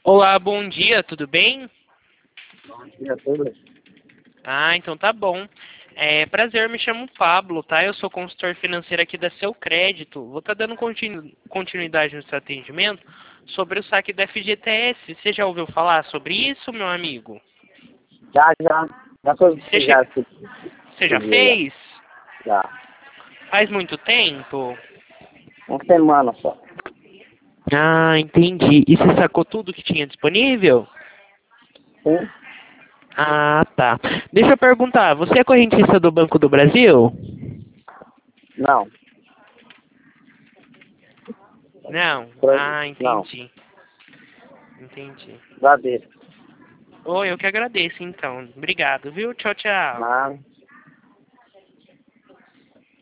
Olá, bom dia, tudo bem? Bom dia a todos. Ah, então tá bom. Prazer, me chamo Pablo, tá? Eu sou consultor financeiro aqui da Seu Crédito. Vou estar dando continuidade no seu atendimento sobre o saque da FGTS. Você já ouviu falar sobre isso, meu amigo? Já foi Você, já che... Você já fez? já. Faz muito tempo? Uma semana só. Ah, entendi. E você sacou tudo que tinha disponível? Sim? Ah, tá. Deixa eu perguntar, você é correntista do Banco do Brasil? Não. Não. Ah, Não. entendi. Entendi. Agradeço. Oi, eu que agradeço, então. Obrigado, viu? Tchau, tchau. Nada.